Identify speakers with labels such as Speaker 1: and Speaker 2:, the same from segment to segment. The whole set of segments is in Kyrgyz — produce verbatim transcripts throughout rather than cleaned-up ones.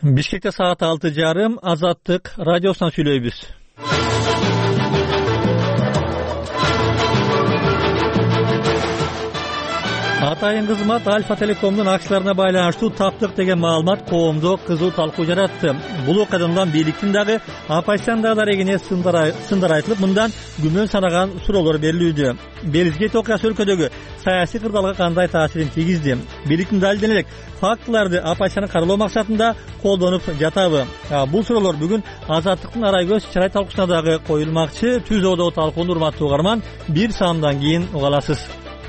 Speaker 1: Бишкекте саат алты жарым Азаттык радиосунан сүйлөйбүз. Атайын кызмат Альфа Телекомдун акцияларына байланыштуу таптык деген маалымат коомдо кызуу талкуу жаратты. Бул окуядан бийликтин дагы оппозициянын дарегине сындар айтылып, мындан күмөн санаган суроолор берилүүдө. Белизгейт окуясы өлкөдөгү саясий кырдаалга кандай таасирин тийгизди? Бийликтин далилдене элек фактыларды оппозицияны каралоо максатында колдонуп жатабы? Бул суроолор бүгүн Азаттыктын арай көз чырай талкуусуна дагы коюлмакчы. Түз одо талкууну урматтуу угарман, бир саамдан кийин уга аласыз.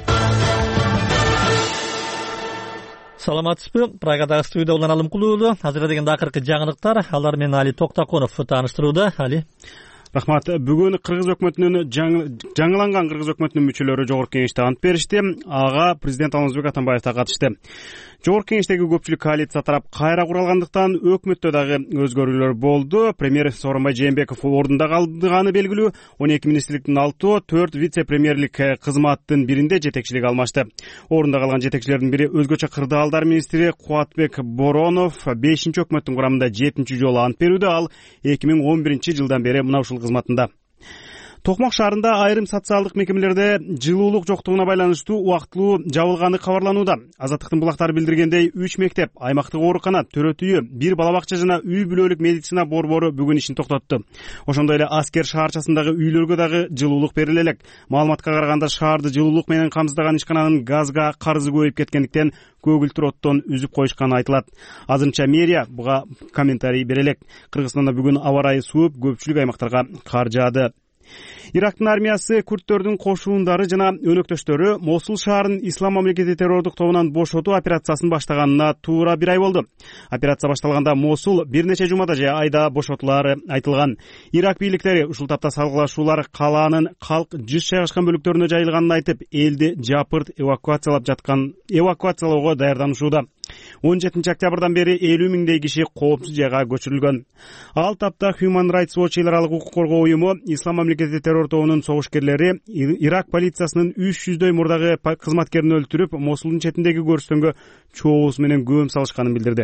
Speaker 1: Саламатсызбы? Прагадагы студияда улан Алымкулуу. Азыркы дегенде акыркы жаңылыктар, алар менен Али Токтаконов тааныштырууда. Али.
Speaker 2: Рахмат. Бүгүн Кыргыз өкмөтүнүн жаңыланган Кыргыз өкмөтүнүн мүчөлөрү жогорку кеңеште ант беришти. Ага президент Алмазбек Атамбаев да катышты. Жогорку кеңештеги көпчүлүк коалиция тарап кайра куралгандыктан өкмөттө дагы өзгөрүүлөр болду. Премьер Сооронбай Жээнбеков ордунда калдыганы белгилүү. он эки министрликтин алтоо, төрт вице-премьерлик кызматтын биринде жетекчилик алмашты. Ордунда калган жетекчилердин бири өзгөчө кырдаалдар министри Кубатбек Боронов бешинчи өкмөттүн курамында жетинчи жолу ант берүүдө. Ал эки миң он биринчи жылдан бери мына ушул кызматында. Токмак шаарында айрым социалдык мекемелерде жылуулук жоктугуна байланыштуу убактылуу жабылганы кабарланууда. Азаттыктын булактары билдиргендей, үч мектеп, аймактык оорукана, төрөт үйү, бир бала бакча жана үй бүлөлүк медицина борбору бүгүн ишин токтотту. Ошондой эле Аскер шаарчасындагы үйлөргө дагы жылуулук бериле элек. Маалыматка караганда шаарды жылуулук менен камсыздаган ишкананын газга карызы көбөйүп кеткендиктен көгүлтүр оттон үзүп коюшканы айтылат. Азырынча мэрия буга комментарий бере элек. Кыргызстанда бүгүн аба ырайы сууп, көпчүлүк аймактарга кар жаады. Ирактын армиясы курдтөрдүн кошуундары жана өнөктөштөрү Мосул шаарын Ислам мамлекети террордук тобунан бошотуу операциясын баштаганына туура бир ай болду. Операция башталганда Мосул бир нече жумада же айда бошотулары айтылган. Ирак бийликтери ушул тапта салгылашуулар калаанын калк жүз жайгашкан бөлүктөрүнө жайылганын айтып, элди жапырт эвакуациялап жаткан эвакуациялоого даярданышууда. он жетинчи октябрдан бери элүү миңдей киши коопсуз жайга көчүрүлгөн. Ал тапта Human Rights Watch эл аралык укук коргоо уюму Ислам мамлекети террор тобунун согушкерлери Ирак полициясынын үч жүздөй мурдагы кызматкерин өлтүрүп, Мосулдун четиндеги көрүстөнгө чообуз менен көөм салышканын билдирди.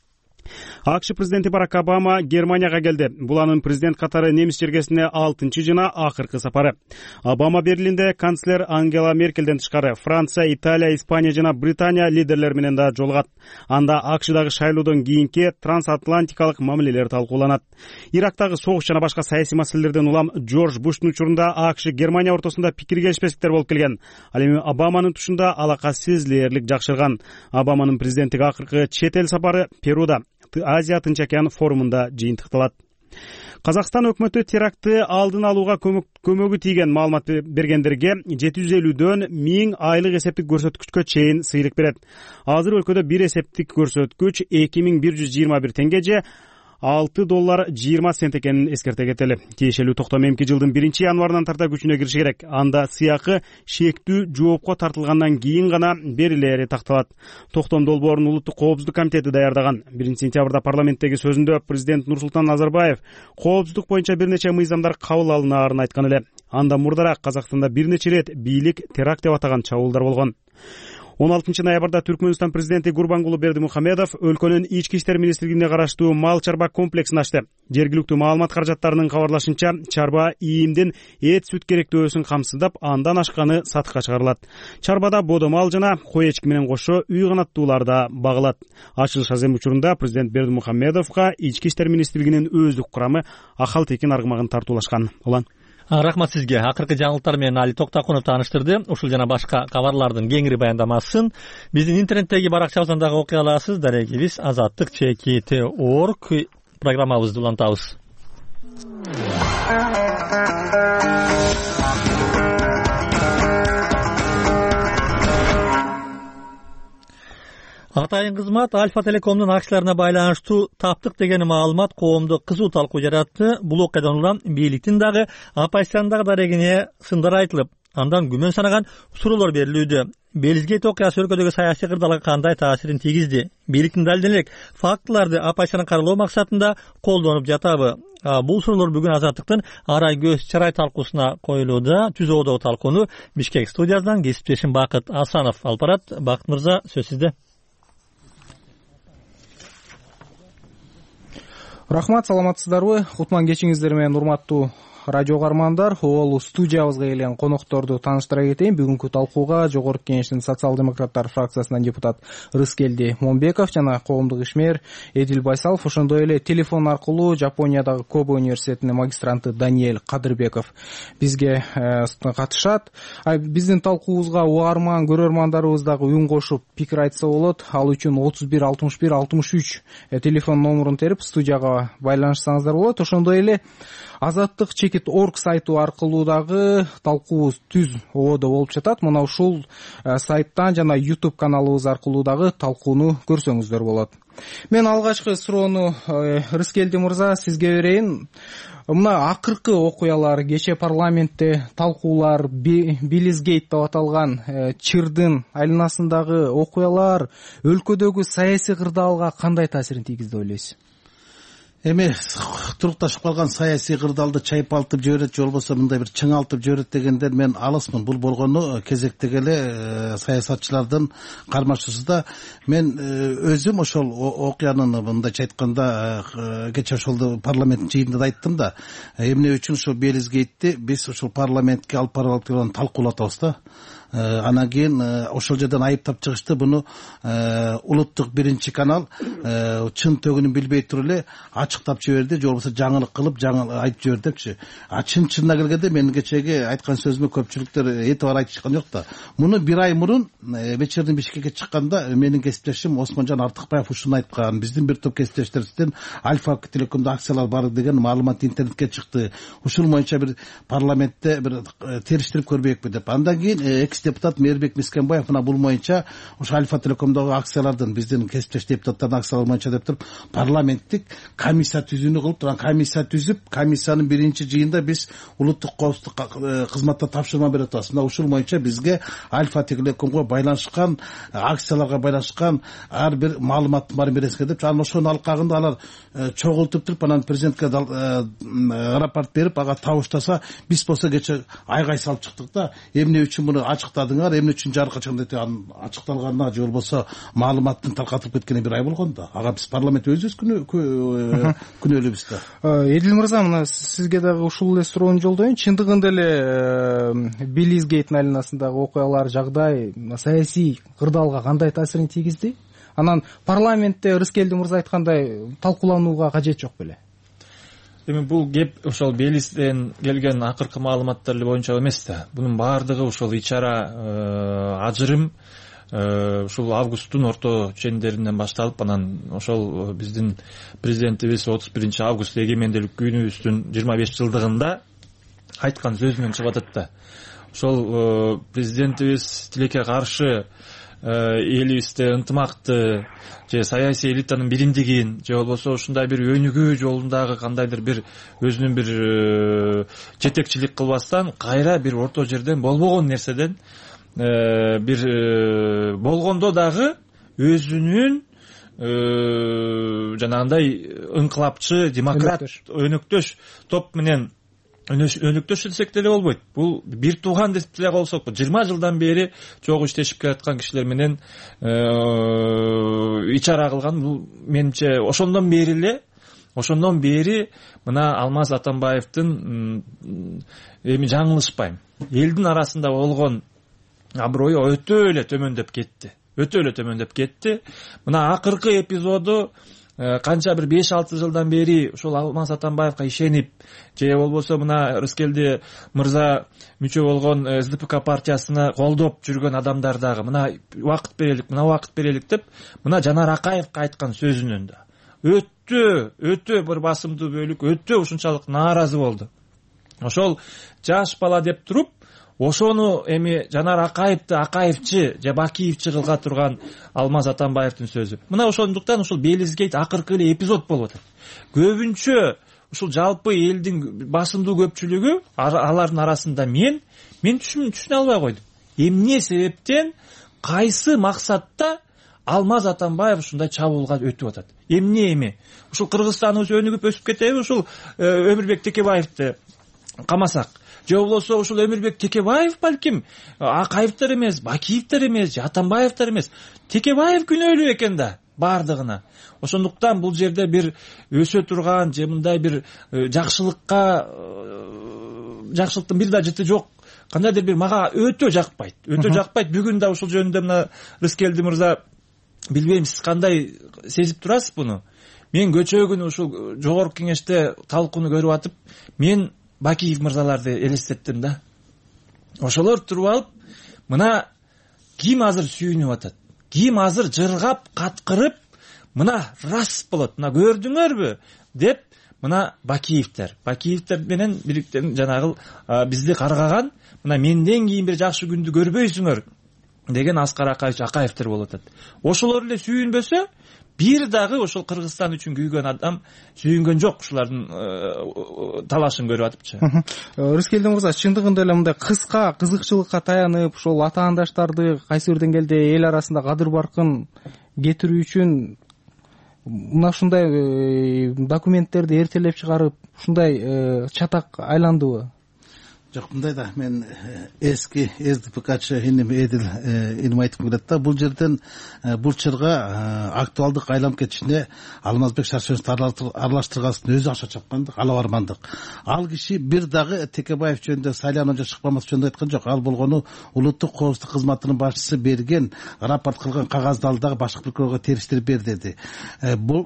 Speaker 2: АКШ президенти Барак Обама Германияга келди. Бул анын президент катары немис жергесине алтынчы жана акыркы сапары. Обама Берлинде канцлер Ангела Меркелден тышкары Франция, Италия, Испания жана Британия лидерлери менен да жолугат. Анда АКШдагы шайлоодон кийинки трансатлантикалык мамилелер талкууланат. Ирактагы согуш жана башка саясий маселелерден улам Джордж Буштун учурунда АКШ Германия ортосунда пикир келишпестиктер болуп келген. Ал эми Обаманын тушунда алака сезилерлик жакшырган. Обаманын президенттик акыркы чет эл сапары Перуда Азия Тынч океан форумунда жыйынтыкталат. Казакстан өкмөтү терактты алдын алууга көмөгү тийген маалымат бергендерге жети жүз элүүдөн миң айлык эсептик көрсөткүчкө чейин сыйлык берет. Азыр өлкөдө бир эсептик көрсөткүч эки миң бир жүз жыйырма бир теңге же алты доллар жыйырма цент экенин эскерте кетели. Тиешелүү токтом эмки жылдын биринчи январынан тарта күчүнө кириши керек. Анда сыйакы шектүү жоопко тартылгандан кийин гана берилери такталат. Токтом долбоорун Улуттук коопсуздук комитети даярдаган. биринчи сентябрда парламенттеги сөзүндө президент Нурсултан Назарбаев коопсуздук боюнча бир нече мыйзамдар кабыл алынаарын айткан эле. Анда мурдараак Казакстанда бир нече ирет бийлик теракт деп атаган чабуулдар болгон. он алтынчы ноябрда Түркмөнстан президенти Гурбангулы Бердимухамедов өлкөнүн ички иштер министрлигине караштуу мал чарба комплексин ачты. Жергиликтүү маалымат каражаттарынын кабарлашынча, чарба ийимдин эт сүт керектөөсүн камсыздап, андан ашканы сатыкка чыгарылат. Чарбада бодо мал жана кой эчки менен кошо үй канаттуулар да багылат. Ачылыш азем учурунда президент Бердимухамедовго ички иштер министрлигинин өздүк курамы Ахал Текен аргымагын тартуулашкан. Улан.
Speaker 1: Рахмат сизге. Акыркы жаңылыктар менен Али Токтаконов тааныштырды. Ушул жана башка кабарлардын кеңири баяндамасын биздин интернеттеги баракчабыздан дагы окуй аласыз. Дарегибиз азаттык чекит точка орг программабызды улантабыз. Атайын кызмат Альфа Телекомдун акцияларына байланыштуу таптык деген маалымат коомдо кызуу талкуу жаратты. Бул окуядан улам бийликтин дагы оппозициянын дарегине сындар айтылып, андан күмөн санаган суроолор берилүүдө. Белизгейт окуясы өлкөдөгү саясий кырдаалга кандай таасирин тийгизди? Бийликтин далилдене элек фактыларды оппозициянын каралоо максатында колдонуп жатабы? Бул суроолор бүгүн Азаттыктын арай көз чырай талкуусуна коюлууда. Түз одо талкууну Бишкек студиясынан кесиптешим Бакыт Асанов алып барат. Бакыт мырза, сөз сизде.
Speaker 3: Рахмат, саламатсыздарбы? Кутман кечиңиздер менен урматтуу радио каармандар. Ол студиябызга келген конокторду тааныштыра кетейин. Бүгүнкү талкууга Жогорку Кеңештин социал-демократтар фракциясынан депутат Рыскелди Момбеков жана коомдук ишмер Эдил Байсалов, ошондой эле телефон аркылуу Жапониядагы Кобе университетинин магистранты Даниэль Кадырбеков бизге катышат. Биздин талкуубузга угарман көрөрмандарыбыз дагы үн кошуп пикир айтса болот. Ал үчүн отуз бир алтымыш бир алтымыш үч телефон номурун терип студияга байланышсаңыздар болот. Ошондой эле азаттык чекит точка орг сайту аркылуу дагы талкуубуз түз ободо болуп жатат. Мына ушул сайттан жана YouTube каналыбыз аркылуу дагы талкууну көрсөңүздөр болот. Мен алгачкы суроону Рыскелди мырза сизге берейин. Мына акыркы окуялар, кече парламентте талкуулар, Белизгейт деп аталган чырдын айланасындагы окуялар өлкөдөгү саясий кырдаалга кандай таасирин тийгизди деп ойлойсуз?
Speaker 4: Эми турукташып калган саясий кырдаалды чайпалтып жиберет, же болбосо мындай бир чыңалтып жиберет дегенден мен алысмын. Бул болгону кезектеги эле саясатчылардын кармашуусунда. Мен өзүм ошол окуянын мындайча айтканда кече ошол парламенттин жыйынында да айттым да, эмне үчүн ошол Белизгейтти биз ошол парламентке алып барып талкуулатабыз да. Анан кийин ошол жерден айыптап чыгышты. Буну улуттук биринчи канал чын төгүнүн билбей туруп эле ачыктап жиберди, же болбосо жаңылык кылып жаңы айтып жиберди депчи. А чын чынына келгенде менин кечеги айткан сөзүмө көпчүлүктөр этибар айтышкан жок да. Муну бир ай мурун вечердин Бишкекке чыкканда менин кесиптешим Осмонжон Артыкбаев ушуну айткан. Биздин бир топ кесиптештерибизден Альфа Телекомдо акциялар бар деген маалымат интернетке чыкты. Ушул боюнча бир парламентте бир териштирип көрбөйүкпү деп. Андан кийин депутат Мээрбек Мискенбаев мына бул боюнча ошо Альфа Телекомдогу акциялардын биздин кесиптеш депутаттардын акциялары боюнча деп туруп парламенттик комиссия түзүүнү кылып турган. Комиссия түзүп, комиссиянын биринчи жыйында биз улуттук коопсуздук кызматта тапшырма берип атабыз. Мына ушул боюнча бизге Альфа Телекомго байланышкан, акцияларга байланышкан ар бир маалыматтын баарын бересиңер деп, анан ошонун алкагында алар чогултуп туруп анан президентке рапорт берип, ага табыштаса, биз болсо кече айгай салып чыктык да, эмне үчүн муну ачыктадыңар, эмне үчүн жарыкка чыгды деп, анын ачыкталганына же болбосо маалыматтын таркатылып кеткенине бир ай болгон да. Ага биз парламент өзүбүз күнөөлүүбүз да.
Speaker 3: Эдил мырза, мына сизге дагы ушул эле суроону жолдоюн. Чындыгында эле Белизгейт айланасындагы окуялар, жагдай саясий кырдаалга кандай таасирин тийгизди? Анан парламентте Рыскелди мырза айткандай талкууланууга кажет жок беле?
Speaker 5: Эми бул кеп ошол Белизден келген акыркы маалыматтар боюнча эмес да. Бунун баардыгы ошол ичара ажырым ушул августтун орто чендеринен башталып, анан ошол биздин президентибиз отуз биринчи август эгемендүүлүк күнүбүздүн жыйырма беш жылдыгында айткан сөзүнөн чыгып атат да. Ошол президентибиз тилекке каршы элибизде ынтымакты же саясий элитанын биримдигин же болбосо ушундай бир өнүгүү жолундагы кандайдыр бир өзүнүн бир жетекчилик кылбастан кайра бир орто жерден болбогон нерседен бир болгондо дагы өзүнүн жанагындай ыңкылапчы демократ өнөктөш топ менен өнөктөш десек деле болбойт. Бул бир тууган деп деле болсок, жыйырма жылдан бери чогуу иштешип келаткан кишилер менен ичара кылган. Бул менимче ошондон бери эле ошондон бери мына Алмаз Атамбаевдин эми жаңылышпайм, элдин арасында болгон аброю өтө эле төмөндөп кетти. Өтө эле төмөндөп кетти. Мына акыркы эпизоду канча бир беш алты жылдан бери ушул Алмаз Атамбаевга ишенип, же болбосо мына Рыскелди мырза мүчө болгон эс ди пи ка партиясына колдоп жүргөн адамдар дагы мына убакыт берелик, мына убакыт берелик деп, мына Жанар Акаевга айткан сөзүнөн да өтө өтө бир басымдуу бөлүк өтө ушунчалык нааразы болду. Ошол жаш бала деп туруп, ошону эми Жанар Акаевди Акаевчи же Бакиевчи кылга турган Алмаз Атамбаевдин сөзү. Мына ошондуктан ушул Белизгейт акыркы эле эпизод болуп атат. Көбүнчө ушул жалпы элдин басымдуу көпчүлүгү, алардын арасында мен мен түшүнө албай койдум. Эмне себептен, кайсы максатта Алмаз Атамбаев ушундай чабуулга өтүп атат? Эмне эми? Ушул Кыргызстаныбыз өнүгүп өсүп кетеби? Ушул Өмүрбек Текебаевди камасак, же болбосо ушул Өмүрбек Текебаев балким Акаевдер эмес, Бакиевдер эмес, Атамбаевдер эмес, Текебаев күнөөлүү экен да. баардыгына. Ошондуктан бул жерде бир өсө турган же мындай бир жакшылыкка жакшылыктын бир да жыты жок. Кандайдыр бир мага өтө жакпайт. Өтө жакпайт. Бүгүн да ушул жөнүндө мына Рыскелди мырза, билбейм сиз кандай сезип турасыз буну. Мен көчө күнү ушул жогорку кеңеште талкууну көрүп атып, мен Бакиев мырзаларды элестеттим да. Ошолор туруп алып, мына ким азыр сүйүнүп атат, ким азыр жыргап, каткырып, мына рас болот, мына көрдүңөрбү деп, мына Бакиевтер, Бакиевтер менен бириктен жанагы бизди каргаган, мына менден кийин бир жакшы күндү көрбөйсүңөр деген Аскар Акаевич Акаевтер болуп атат. Ошолор эле сүйүнбөсө, бир дагы ошол Кыргызстан үчүн күйгөн адам сүйүнгөн жок, ушулардын талашын көрүп атыпчы.
Speaker 3: Рыскелди мырза, чындыгында эле мындай кыска кызыкчылыкка таянып, ошол атаандаштарды кайсы бир деңгээлде эл арасында кадыр баркын кетирүү үчүн мына ушундай документтерди эртелеп чыгарып, ушундай чатак айландыбы?
Speaker 4: Жок, мындай да, мен эски СДПКчы иним Эдил иним айтып келет да, бул жерден бул чырга актуалдык айланып кетишине Алмазбек Шаршеновду аралаштыргасын өзү акча чапкандык, ала бармандык. Ал киши бир дагы Текебаев жөнүндө, Сайланов чыкпамас жөнүндө айткан жок. Ал болгону улуттук коопсуздук кызматынын башчысы берген рапорт кылган кагазды алды дагы башкы прокурорго териштирип бер деди. Бул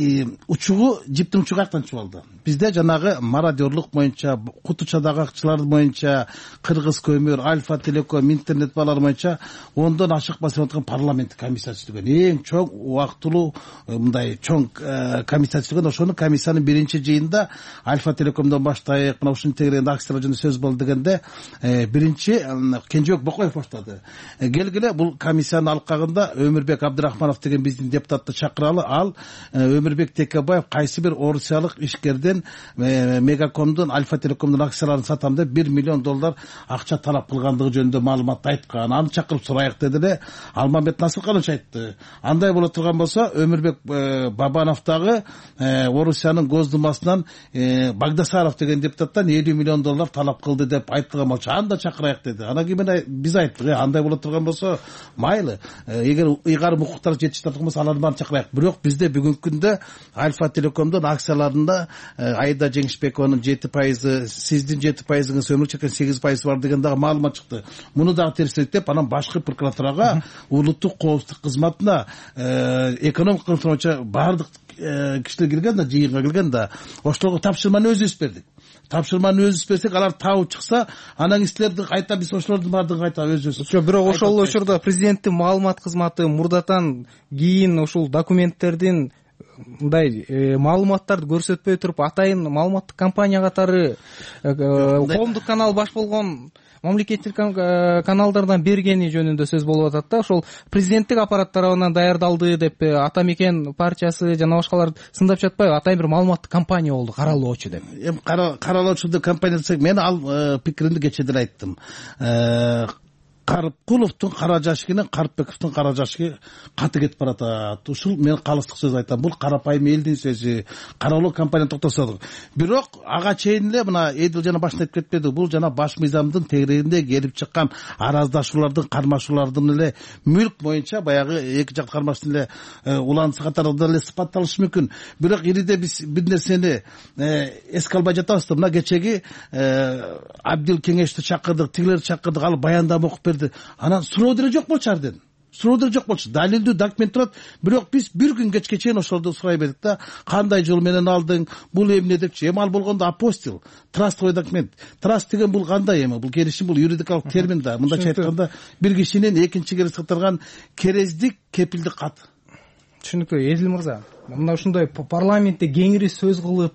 Speaker 4: учугу, жиптин учугу артан чыгып алды. Бизде жанагы мародерлук боюнча, Кутучадагы акчылар боюнча, Кыргыз көмөр, Альфа Телеком, интернет балар боюнча ондон ашык басып аткан парламенттик комиссия түзүлгөн. Эң чоң убактылуу мындай чоң комиссия түзүлгөн. Ошонун комиссиянын биринчи жыйынында Альфа Телекомдон баштайык, мына ушуну тегерегенде акциялар жөнүндө сөз болду дегенде, биринчи Кенжебек Бокоев баштады. Келгиле бул комиссиянын алкагында Өмүрбек Абдырахманов деген биздин депутатты чакыралы. Ал Өмүрбек Текебаев кайсы бир орусиялык ишкерден Мегакомдун, Альфа Телекомдун акцияларын сатам деп бир миллион доллар акча талап кылгандыгы жөнүндө маалымат айткан. Аны чакырып сурайык деди эле. Алмамбет Насырканович айтты. Андай боло турган болсо, Өмүрбек Бабанов дагы Орусиянын Госдумасынан Багдасаров деген депутаттан элүү миллион доллар талап кылды деп айткан болчу. Аны да чакырайык деди. Анан кийин биз айттык, андай боло турган болсо, майлы. Эгер ыйгарым укуктар жетиштип турган болсо, алардын баарын чакырайык. Бирок бизде бүгүнкү күндө Альфа Телекомдун акцияларында Айда Жеңишбекованын жети пайызы, сиздин жети пайызыңыз, Өмүр Чекенин сегиз пайызы бар деген дагы маалымат чыкты. Муну дагы терстеп, анан башкы прокуратурага, улуттук коопсуздук кызматына, экономика кызматына боюнча баардык кишилер келген да, жыйынга келген да. Ошолорго тапшырманы өзүбүз бердик. Тапшырманы өзүбүз берсек, алар табып чыкса, анан силерди кайта биз ошолордун баардыгын кайта өзүбүз.
Speaker 3: Бирок ошол учурда президенттин маалымат кызматы мурдатан кийин ушул документтердин мындай маалыматтарды көрсөтпөй туруп, атайын маалыматтык компания катары коомдук канал баш болгон мамлекеттик каналдардан бергени жөнүндө сөз болуп атат да. Ошол президенттик аппарат тарабынан даярдалды деп Ата Мекен партиясы жана башкалар сындап жатпайбы? Атайын бир маалыматтык компания болду, каралоочу деп.
Speaker 4: Эми каралоочу деп компания десек, мен ал пикиримди кечээ деле айттым. Карпкуловдун кара жашыгынан Карпбековдун кара жашыгы каты кетип баратат. Ушул мен калыстык сөз айтам. Бул карапайым элдин сөзү. Каралоо компанияны токтосодук. Бирок ага чейин эле мына Эдил жана башында айтып кетпеди. Бул жана баш мыйзамдын тегерегинде келип чыккан араздашуулардын, кармашуулардын эле мүлк боюнча баягы эки жак кармаштын эле уланысы катарында эле сыпатталышы мүмкүн. Бирок ириде биз бир нерсени эске албай жатабыз да. Мына кечеги Абдил Кеңешти чакырдык, тигилерди чакырдык, ал баяндама окуп берди. Анан суроо деле жок болчу арден. Суроо деле жок болчу. Далилдүү документ турат. Бирок биз бир күн кечке чейин ошолду сурай бердик да. Кандай жол менен алдың? Бул эмне депчи? Эми ал болгондо апостил, трастовый документ. Траст деген бул кандай эми? Бул келишим, бул юридикалык термин да. Мындайча айтканда, бир кишинин экинчи керес катарган керездик, кепилдик кат.
Speaker 3: Түшүнүктүү. Эдил мырза, мына ушундай парламентте кеңири сөз кылып,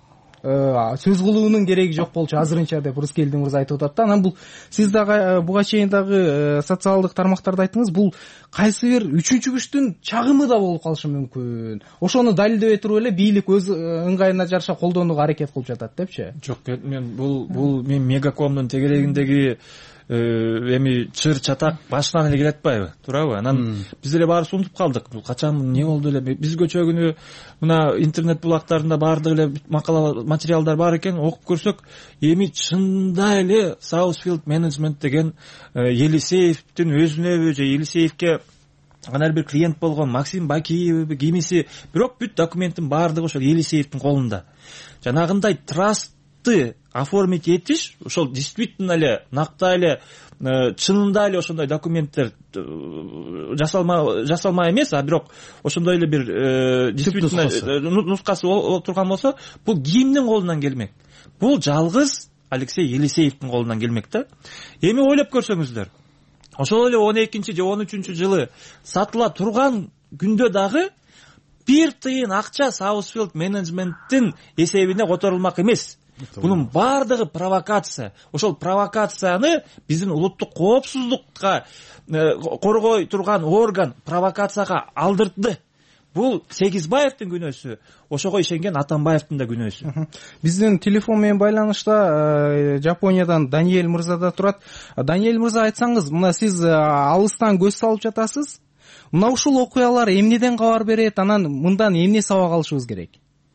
Speaker 3: сөз кылуунун кереги жок болчу азырынча деп Рыскелди мырза айтып атат да. Анан бул сиз дагы буга чейин дагы социалдык тармактарда айттыңыз, бул кайсы бир үчүнчү күчтүн чагымы да болуп калышы мүмкүн. Ошону далилдебей туруп эле бийлик өз ыңгайына жараша колдонууга аракет кылып жатат депчи.
Speaker 5: Жок, мен бул бул мен Мегакомдун тегерегиндеги эми чыр чатак башынан эле келе атпайбы, туурабы? Анан биз деле баарыбыз унутуп калдык. Бул качан эмне болду эле? Биз көчө күнү мына интернет булактарында баардык эле макала материалдар бар экен, окуп көрсөк, эми чында эле Southfield Management деген Елисеевдин өзүнө же Елисеевке анан бир клиент болгон Максим Бакиевби кимиси, бирок бүт документтин баардыгы ошол Елисеевдин колунда. Жанагындай трастты оформить этиш ошол действительно эле накта эле чынында эле ошондой документтер жасалма жасалма эмес, а бирок ошондой эле бир действительно нускасы турган болсо, бул кимдин колунан келмек? Бул жалгыз Алексей Елисеевдин колунан келмек да. Эми ойлоп көрсөңүздөр, ошол эле он экинчи же он үчүнчү жылы сатыла турган күндө дагы бир тыйын акча Саусфилд менеджменттин эсебине которулмак эмес. Бунун баардыгы провокация. Ошол провокацияны биздин улуттук коопсуздукка коргой турган орган провокацияга алдырды. Бул Сегизбаевдин күнөөсү, ошого ишенген Атамбаевдин да күнөөсү.
Speaker 3: Биздин телефон менен байланышта Жапониядан Даниэль мырза да турат. Даниэль мырза, айтсаңыз, мына сиз алыстан көз салып жатасыз. Мына ушул окуялар эмнеден кабар берет, анан мындан эмне сабак алышыбыз керек?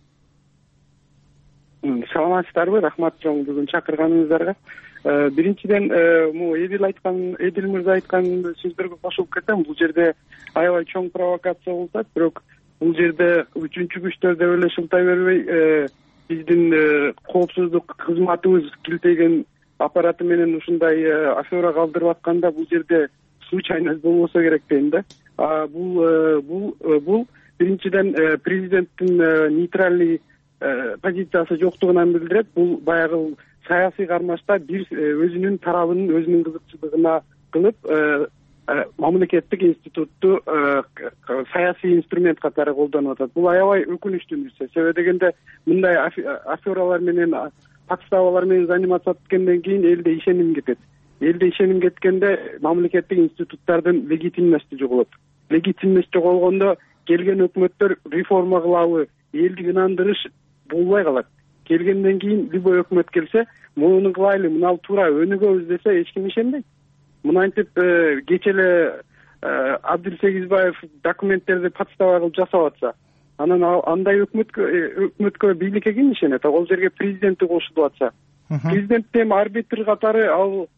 Speaker 6: Саламатсыздарбы, рахмат чоң бүгүн чакырганыңыздарга. Биринчиден, могу Эдил айткан, Эдил мырза айткан сөздөргө кошулуп кетем. Бул жерде аябай чоң провокация болуп атат, бирок бул жерде үчүнчү күчтөр деп эле шылтай бербей, биздин коопсуздук кызматыбыз килтеген аппараты менен ушундай афера калтырып атканда, бул жерде случайность болбосо керек дейм да. Бул бул бул биринчиден президенттин нейтральный позициясы жоктугунан билдирет. Бул баягы саясий кармашта бир өзүнүн тарабын өзүнүн кызыкчылыгына кылып, мамлекеттик институтту саясий инструмент катары колдонуп атат. Бул аябай өкүнүчтүү нерсе. Себеби дегенде мындай афералар менен, подставалар менен заниматься эткенден кийин элде ишеним кетет. Элде ишеним кеткенде мамлекеттик институттардын легитимности жоголот. Легитимность жоголгондо келген өкмөттөр реформа кылабы, элди ынандырыш болбой калат. Келгенден кийин любой өкмөт келсе, муну кылайлы, мына туура өнүгөбүз десе эч ким ишенбейт. Мынантип кече эле Абдул Сегизбаев документтерди подстава кылып жасап атса, анан андай өкмөткө өкмөткө бийликке ким ишенет? Ал жерге президенти кошулуп атса, президент эми арбитр катары ал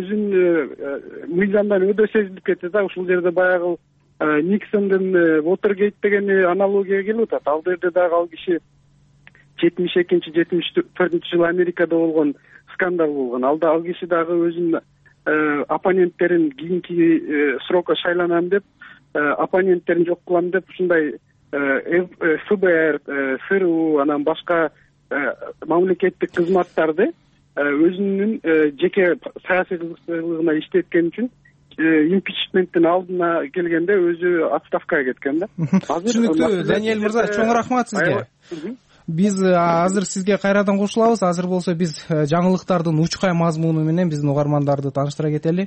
Speaker 6: өзүн мыйзамдан өдө сезилип кетти да. Ушул жерде баягы Никсондун Watergate деген аналогия келип атат. Ал жерде дагы ал киши жетимиш экинчи жетимиш төртүнчү жылы Америкада болгон скандал болгон. Алда ал киши дагы өзүнүн оппоненттерин кийинки срокко шайланам деп, оппоненттерин жок кылам деп ушундай эф бэ эр, эс эр у, анан башка мамлекеттик кызматтарды өзүнүн жеке саясий кызыкчылыгына иштеткен үчүн импичменттин алдына келгенде өзү отставкага кеткен да.
Speaker 3: Түшүнүктүү, Даниэль мырза, чоң рахмат сизге. Биз азыр сизге кайрадан кошулабыз. Азыр болсо биз жаңылыктардын учкай мазмуну менен биздин угармандарды тааныштыра кетели.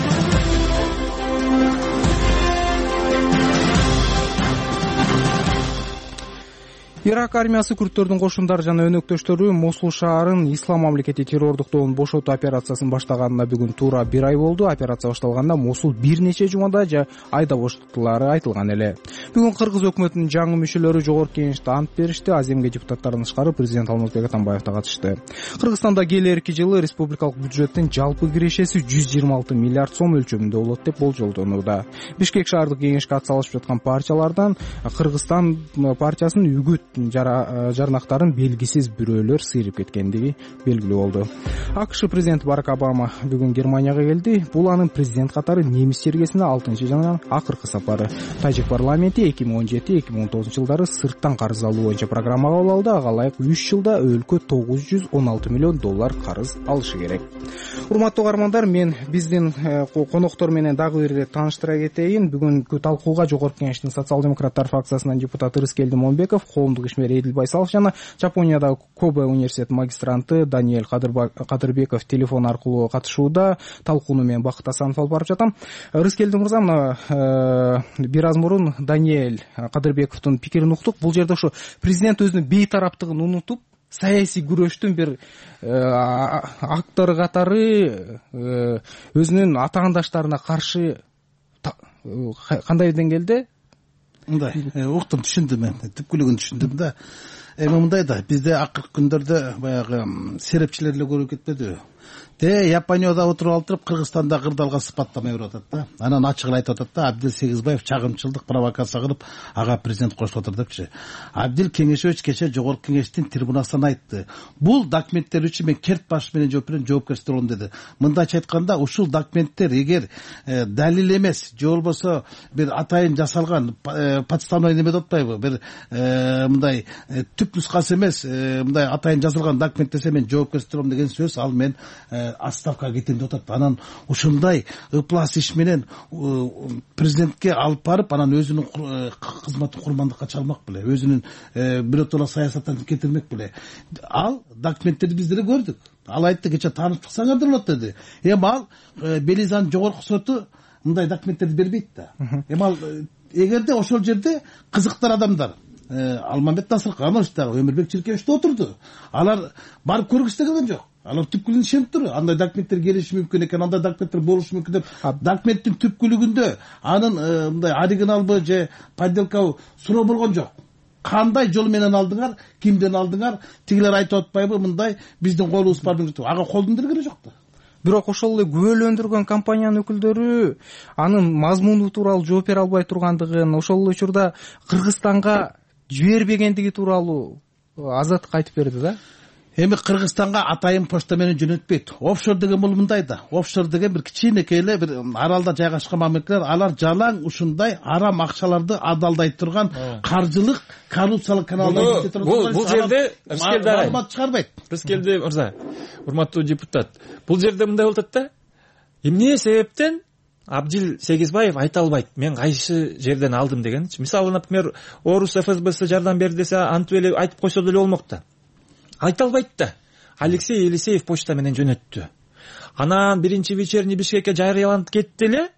Speaker 3: Ирак армиясы күрттөрдүн кошундары жана өнөктөштөрү Мосул шаарын ислам мамлекети террордуктоонун бошотуу операциясын баштаганына бүгүн туура бир ай болду. Операция башталганда Мосул бир нече жумада же айда боштуктулары айтылган эле. Бүгүн Кыргыз өкмөтүнүн жаңы мүчөлөрү жогорку кеңеште ант беришти. Аземге депутаттардан тышкары президент Алмазбек Атамбаев да катышты. Кыргызстанда келерки жылы республикалык бюджеттин жалпы кирешеси жүз жыйырма алты миллиард сом өлчөмүндө болот деп болжолдонууда. Бишкек шаардык кеңешке атсалышып жаткан партиялардан Кыргызстан партиясынын үгүт жарнактарын белгисиз бирөөлөр сыйрып кеткендиги белгилүү болду. АКШ президенти Барак Обама бүгүн Германияга келди. Бул анын президент катары немис жергесине алтынчы жана акыркы сапары. Тажик парламенти эки миң он жети эки миң он тогузунчу жылдары сырттан карыз алуу боюнча программа кабыл алды. Ага ылайык үч жылда өлкө тогуз жүз он алты миллион доллар карыз алышы керек. Урматтуу угармандар, мен биздин коноктор менен дагы бир ирет тааныштыра кетейин. Бүгүнкү талкууга жогорку кеңештин социал-демократтар фракциясынан депутат Рыскелди Момбеков, коомдук ишмер Эдил Байсалов жана Жапониядагы Кобе университет магистранты Даниэль Кадырбеков телефон аркылуу катышууда. Талкууну мен Бакыт Асанов алып барып жатам. Рыскелди мырза, мына бир аз мурун Даниэль Кадырбековдун пикирин уктук. Бул жерде ушу президент өзүнүн бейтараптыгын унутуп, саясий күрөштүн бир актору катары өзүнүн атаандаштарына каршы кандай деңгээлде?
Speaker 4: Мындай, уктум, түшүндүм мен. Түпкүлүгүн түшүндүм да. Эми мындай да, бизде акыркы күндөрдө баягы серепчилер эле көрүп кетпедиби? Те Японияда отуруп алып Кыргызстанда кырдаалга сыпаттама берип атат да. Анан ачык айтып атат да, Абдил Сегизбаев чагымчылдык провокация кылып ага президент кошуп атат депчи. Абдил Кеңешевич кече жогорку кеңештин трибунасынан айтты. Бул документтер үчүн мен керт баш менен жооп берем, жоопкерчилик алам деди. Мындайча айтканда, ушул документтер эгер э, далил эмес, же болбосо бир атайын жасалган э, подставной неме деп атпайбы, бир э, мындай э, түп нускасы эмес, э, мындай атайын жазылган документ десе мен жоопкерчилик алам деген сөз, ал мен э, отставкага кетем деп атат. Анан ушундай ыплас иш менен президентке алып барып, анан өзүнүн кызматын курмандыкка чалмак беле, өзүнүн биротоло саясаттан кетирмек беле. Ал документтерди биз деле көрдүк. Ал айтты, кече таанып чыксаңардар болот деди. Эми ал Белизанын жогорку соту мындай документтерди бербейт да. Эми ал эгерде ошол жерде кызыктар адамдар, Алмамбет Насырканович дагы, Өмүрбек Чиркеевич да отурду. Алар барып көргүсү да келген жок. Алар түпкүлүн ишенип тур. Андай документтер келиши мүмкүн экен, андай документтер болушу мүмкүн деп. Документтин түпкүлүгүндө анын мындай оригиналбы же подделкабы суроо болгон жок. Кандай жол менен алдыңар, кимден алдыңар, тигилер айтып атпайбы, мындай биздин колубуз бар деп. Ага колдун керек жок да.
Speaker 3: Бирок ошол эле күбөлөндүргөн компаниянын өкүлдөрү анын мазмуну тууралуу жооп бере албай тургандыгын, ошол эле учурда Кыргызстанга жибербегендиги тууралуу Азаттык айтып берди да. Эми
Speaker 4: Кыргызстанга атайын почта менен жөнөтпөйт. Офшор деген бул мындай да. Офшор деген бир кичинекей эле бир аралда жайгашкан мамлекеттер, алар жалаң ушундай арам акчаларды адалдай турган каржылык, коррупциялык каналдар иштетип турган.
Speaker 5: Бул жерде Рыскелди арай.
Speaker 4: Маалымат чыгарбайт.
Speaker 5: Рыскелди мырза, урматтуу депутат, бул жерде мындай болуп атат да. Эмне себептен Абдил Сегизбаев айта албайт, мен кайсы жерден алдым дегенчи. Мисалы, например, Орус эф эс бэ жардам берди десе, антип эле айтып койсо деле болмок да. Айта албайт да. Алексей Елисеев почта менен жөнөттү. Анан биринчи вечерний Бишкекке жарыяланып кетти эле.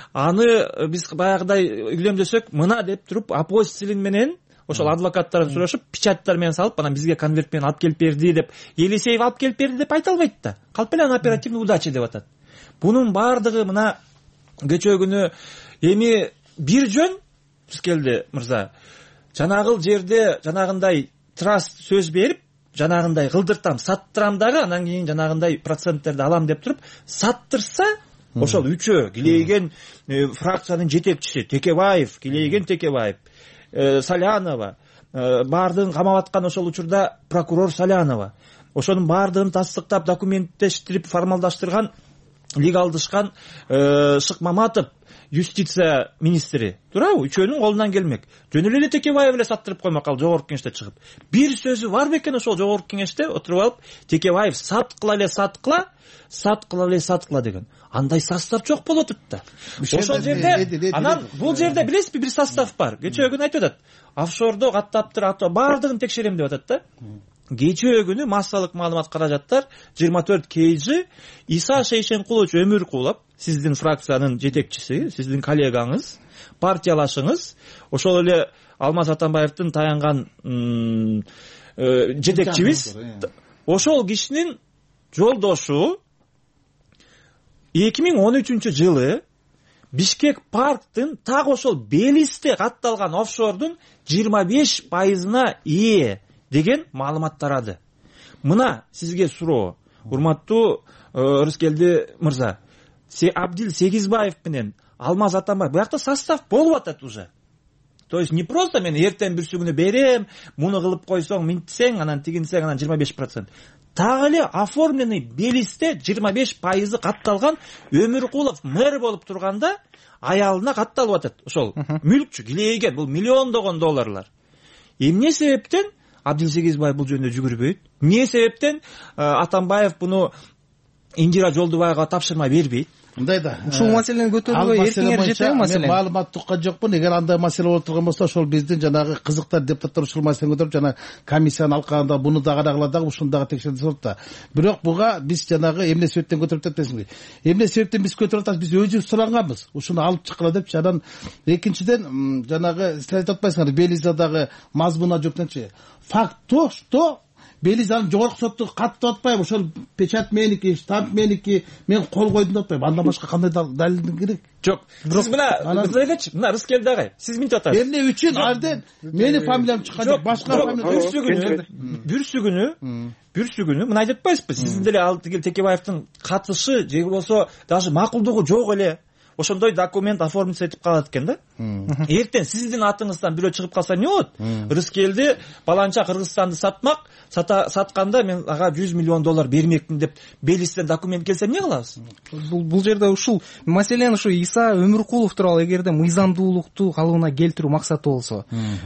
Speaker 5: Аны биз баягыдай үйлөндөсөк, мына деп туруп, апостилин менен ошол адвокаттардан сурашып, печаттар менен салып, анан бизге конверт менен алып келип берди деп, Елисеев алып келип берди деп айта албайт да. Калп эле оперативный удача деп атат. Бунун бардыгы мына кечөгүнү эми бир жөн Рыскелди мырза, жанагыл жерде жанагындай траст сөз берип, жанагындай кылдыртам, саттырам дагы, анан кийин жанагындай проценттерди алам деп туруп саттырса, ошол үчөө килейген фракциянын жетекчиси Текебаев, килейген Текебаев, Салянова, баардыгын камап аткан ошол учурда прокурор Салянова, ошонун баардыгын тастыктап, документтештирип, формалдаштырган, легалдышкан Шыкмаматов, юстиция министри, туурабы? Үчөөнүн колунан келмек. Жөн эле Текебаев эле саттырып коймок, ал жогорку кеңеште чыгып. Бир сөзү бар бекен ошол жогорку кеңеште отуруп алып, Текебаев саткыла эле саткыла, саткыла эле саткыла деген. Андай состав жок болот да. Ошол жерде, анан бул жерде билесизби, бир состав бар. Кечөөгүн айтып атат. Офшордо каттаптыр, баардыгын текшерем деп атат да. Кечээ күнү массалык маалымат каражаттар жыйырма төрт кейжи Иса Шейшенкулович Өмүркулов, сиздин фракциянын жетекчиси, сиздин коллегаңыз, партиялашыңыз, ошол эле Алмаз Атамбаевдин таянган жетекчибиз, ошол кишинин жолдошу эки миң он үчүнчү жылы Бишкек парктын так ошол Белисте катталган офшордун жыйырма беш пайызына ээ деген маалымат тарады. Мына сизге суроо, урматтуу Рыскелди мырза, Абдил Сегизбаев менен Алмаз Атамбаев, буякта состав болуп атат уже. То есть не просто мен эртең бүрсүгүнү берем, муну кылып койсоң, минтсең, анан тигинсең, анан жыйырма беш процент. Так эле оформленный Белисте жыйырма беш пайызы катталган Өмүркулов мэр болуп турганда аялына катталып атат. Ошол мүлкчү, килейген, бул миллиондогон долларлар. Эмне себептен Абдил Сегизбаев бул жөнүндө жүгүрбөйт? Эмне себептен Атамбаев буну Индира Жолдубаевга тапшырма бербейт?
Speaker 4: Мындай да.
Speaker 3: Ушул маселени көтөрүүгө эркиңер жетеби маселе?
Speaker 4: Мен маалымат туккан жокмун. Эгер андай маселе болуп турган болсо, ошол биздин жанагы кызыктар депутаттар ушул маселени көтөрүп, жана комиссияны алкаганда буну да карагыла дагы, ушуну дагы текшерсе болот да. Бирок буга биз жанагы эмне себептен көтөрүп атасызбы? Эмне себептен биз көтөрүп атабыз? Биз өзүбүз суранганбыз. Ушуну алып чыккыла депчи. Анан экинчиден жанагы сиз айтып атпайсыңар, Белизадагы мазмуна жоктончу. Факт то, что Белиз анын жогорку сотту катты атпайбы, ошол печать меники, штамп меники, мен кол койдум деп атпайбы. Андан башка кандай далил керек?
Speaker 5: Жок. Сиз мына элечи, мына Рыскелди агай, сиз минтип атасыз.
Speaker 4: Эмне үчүн алден мени фамилиям чыккан жок, башка фамилия.
Speaker 5: Бүрсүгүнү, бүрсүгүнү, бүрсүгүнү мына айтып атпайсызбы? Сиздин деле ал тигил Текебаевдин катышы же болбосо даже макулдугу жок эле. Ошондой документ оформиться этип калат экен да. Эртең сиздин атыңыздан бирөө чыгып калса эмне болот? Рыскелди баланча Кыргызстанды сатмак, сатканда мен ага жүз миллион доллар бермекмин деп Белистен документ келсе эмне кылабыз?
Speaker 3: Бул бул жерде ушул маселен ушу Иса Өмүркулов тууралуу эгерде мыйзамдуулукту калыбына келтирүү максаты болсо,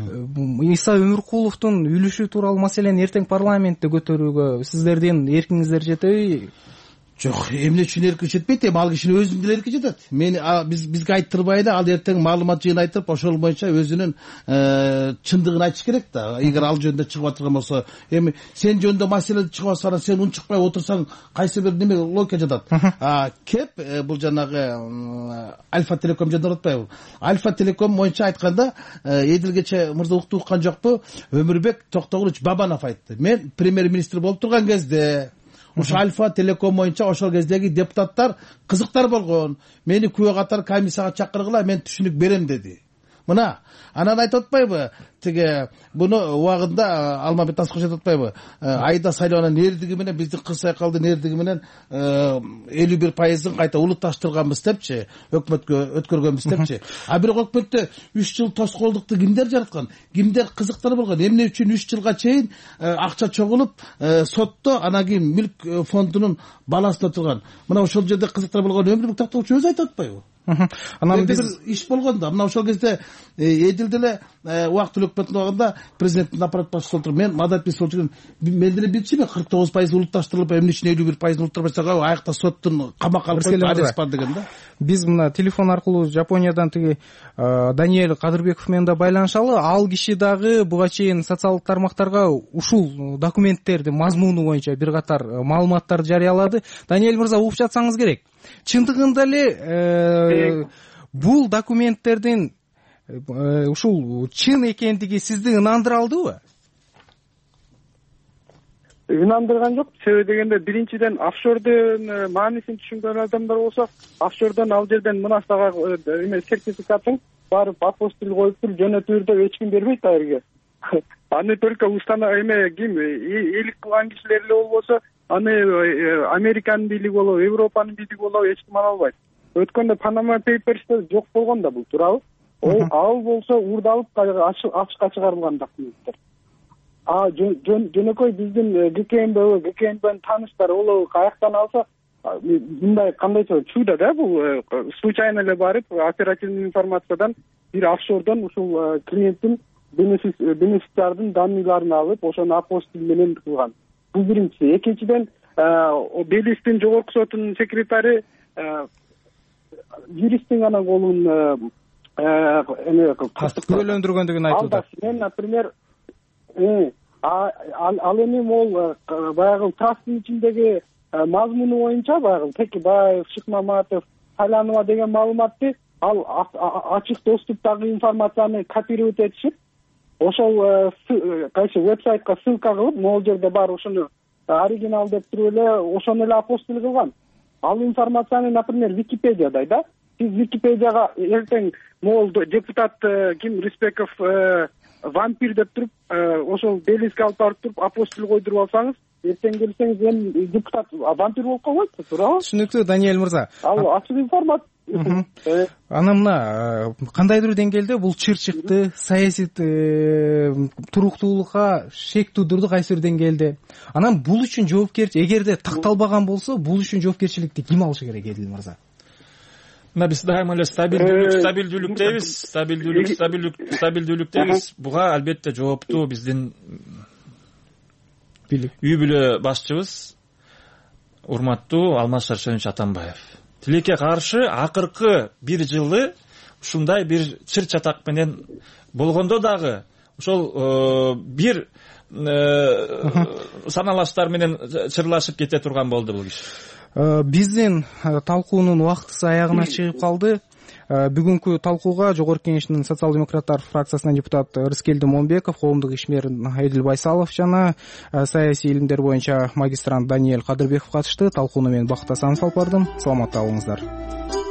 Speaker 3: Иса Өмүркуловдун үлүшү тууралуу маселени эртең парламентте көтөрүүгө сиздердин эркиңиздер жетеби?
Speaker 4: Жок, эмне үчүн эркин жетпейт, эми ал кишинин өзүнүн деле эрки жетет. Мени биз бизге айттырбай ал эртең маалымат жыйын айтып, ошол боюнча өзүнүн чындыгын айтыш керек да. Эгер ал жөнүндө чыгып атырган болсо, эми сен жөнүндө маселе чыгып атса, сен унчукпай отурсаң, кайсы бир неме логика жатат. А кеп бул жанагы Альфа Телеком жөнүндө атпайбы? Альфа Телеком боюнча айтканда, Эдилгече мырза укту уккан жокпу? Өмүрбек Токтогулович Бабанов айтты. Мен премьер-министр болуп турган кезде ошо Альфа Телеком боюнча ошол кездеги депутаттар кызыктар болгон. Мени күбө катар комиссияга чакыргыла, мен түшүнүк берем деди. Мына, анан айтып атпайбы? Тиги буну убагында Алмабек Таскош айтып атпайбы? Айда Сайлоонун эрдиги менен биздин кыз сайкалдын эрдиги менен элүү бир пайызын кайта улутташтырганбыз депчи, өкмөткө өткөргөнбүз депчи. А бирок өкмөттө үч жыл тоскоолдукту кимдер жараткан? Кимдер кызыктар болгон? Эмне үчүн үч жылга чейин акча чогулуп, сотто анан кийин мүлк фондунун баласында турган? Мына ошол жерде кызыктар болгон Өмүрбек Токтогулович өзү айтып атпайбы? Анан биз иш болгон да. Мына ошол кезде Эдил деле убактылуу өкмөттүн убагында президенттин аппарат башчысы болуп, мен мадат бис болчу, мен деле билчүмүн кырк тогуз пайыз улутташтырылып, эмне үчүн элүү бир пайыз улутташтырбасак, аякта соттун камакка алып коюп адес бар деген да.
Speaker 3: Биз мына телефон аркылуу Жапониядан тиги Даниэль Кадырбеков менен да байланышалы. Ал киши дагы буга чейин социалдык тармактарга ушул документтердин мазмуну боюнча бир катар маалыматтарды жарыялады. Даниэль мырза, угуп жатсаңыз керек. Чындыгында эле бул документтердин ушул чын экендиги сизди ынандыра алдыбы?
Speaker 6: Ынандырган жок. Себеби дегенде биринчиден офшордун маанисин түшүнгөн адамдар болсо, офшордон ал жерден мынасага эме сертификатын барып апостиль коюп туруп жөнөтүр деп эч ким бербейт да элге. Аны только устана эме ким элик кылган кишилер эле болбосо, аны Американын бийлиги болобу, Европанын бийлиги болобу эч ким ала албайт. Өткөндө Panama Papers'те жок болгон да бул туурабы? Ал болсо урдалып ачыкка чыгарылган документтер. А жөнөкөй биздин ГКМБ, ГКМБнын тааныштары болобу каяктан алса, мындай кандайча чудо да бул, случайно эле барып оперативный информациядан бир офшордон ушул клиенттин бенефициардын данныйларын алып, ошону апостиль менен кылган. Бул биринчиси. Экинчиден, Белистин жогорку сотунун секретари юристтин гана колун эме
Speaker 3: күбөлөндүргөндүгүн айтылды.
Speaker 6: Мен, например, ал эми могул баягы трасттын ичиндеги мазмуну боюнча баягы Текебаев, Шыкмаматов, Сайланова деген маалыматты ал ачык доступтагы информацияны копировать этишип, ошол кайсы вебсайтка ссылка кылып, могул жерде бар ошону оригинал деп туруп эле ошону эле апостиль кылган. Ал информацияны, например, Википедияда да. Сиз Википедияга эртең могул депутат ким Рыспеков вампир деп туруп, ошол Белиске алып барып туруп апостиль койдуруп алсаңыз, эртең келсеңиз эми депутат вампир болуп калбайт, туурабы? Түшүнүктүү,
Speaker 3: Даниэль мырза.
Speaker 6: Ал ачык информация.
Speaker 3: Анан мына кандайдыр деңгээлде бул чыр-чыкты, саясий туруктуулукка шектүү турду кайсы бир деңгээлде. Анан бул үчүн жоопкерчилик, эгерде такталбаган болсо, бул үчүн жоопкерчиликти ким алышы керек, Эдил мырза?
Speaker 5: Мына биз дайыма эле стабилдүүлүк, стабилдүүлүк дейбиз, стабилдүүлүк, стабилдүүлүк, стабилдүүлүк дейбиз. Буга албетте жооптуу биздин үй бүлө башчыбыз, урматтуу Алмаз Шаршенович Атамбаев. Тилекке каршы акыркы бир жылы ушундай бир чыр чатак менен болгондо дагы ошол бир саналаштар менен чырлашып кете турган болду бул киши.
Speaker 3: Биздин талкуунун убактысы аягына чыгып калды. Бүгүнкү талкууга Жогорку Кеңештин социал демократтар фракциясынан депутат Рыскелди Момбеков, коомдук ишмер Эдил Байсалов жана саясий илимдер боюнча магистрант Даниэль Кадырбеков катышты. Талкууну мен Бакыт Асанов алып бардым. Саламатта болуңуздар.